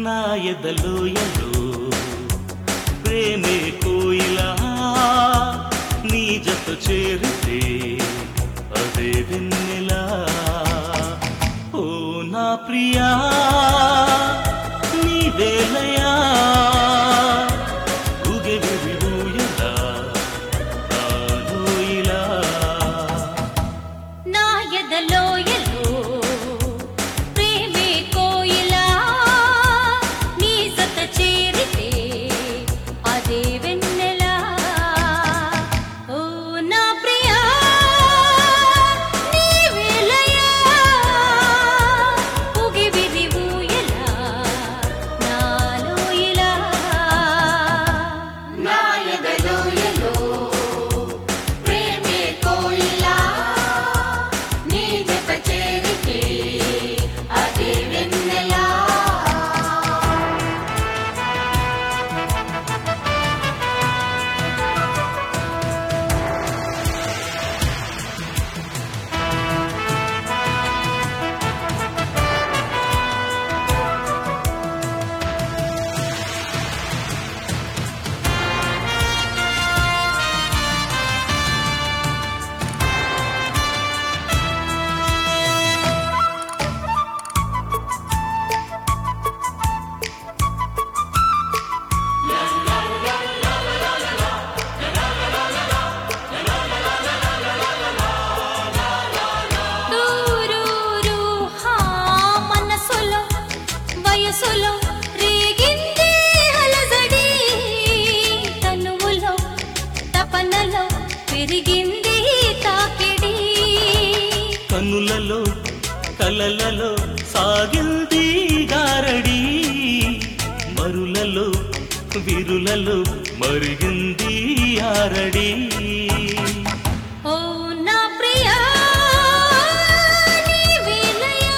నా ఎదలోయలో ప్రేమే కోయిలా నీ జత చేరితే అదే వెన్నెలా ఓ నా ప్రియా నీ వేలయా ఊగే విరియూయలా నాలోయిలా నా ఎదలోయలో ప్రేమే కోయిలా నీ జత చేరితే అదే వెన్నెలా ఓ నా ప్రియా నీ వేలయా ఊగే విరియూయలా నాలోయిలా నా ఎదలోయలో ప్రేమే కోయిలా నీ జత చేరితే అదే వెన్నెలా దూరూరు హా మనసులో వయసులో రేగింది అలజడి తనువులో తపనలో పెరిగింది తాకిడి కన్నులలో కలలలో సాగింది గారడి మరులలో విరులలో మరిగింది ఆరడి ఓ నా ప్రియా నీ వేలయా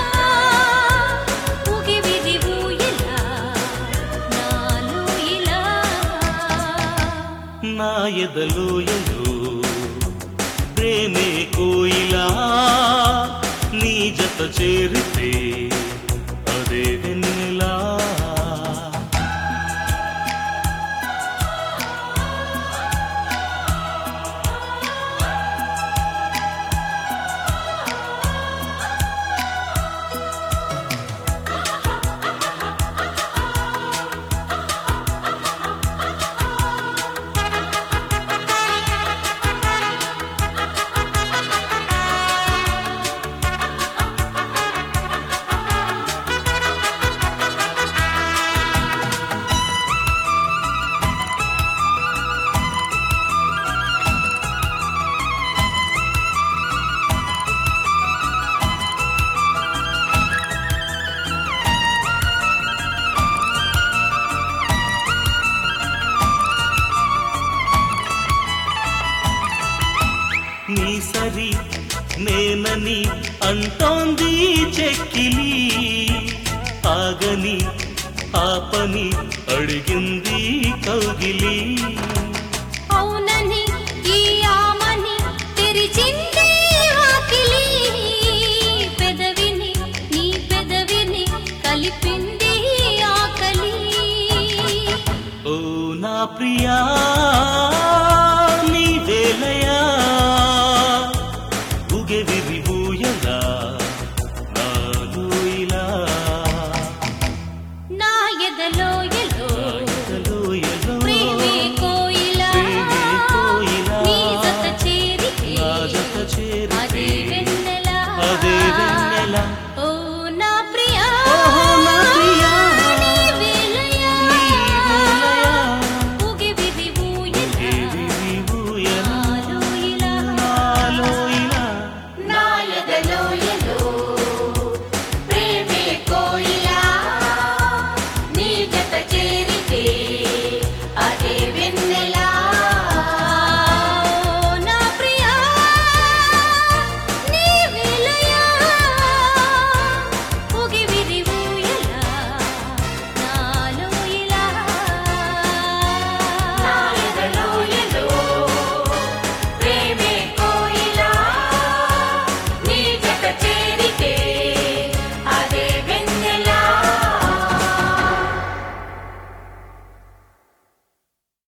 ఊగే విరియూయలా నాలోయిలా నా ఎదలోయలో ప్రేమే కోయిలా నీ జత చేరితే అదే వెన్నెలా నీ సరి నేనని అంటోంది చెక్కిలి ఆగని ఆపని అడిగింది కౌగిలి అవునని ఈ ఆమని తెరిచింది ఆకిలి పెదవిని నీ పెదవిని కలిపింది ఆకలి ఓ నా ప్రియా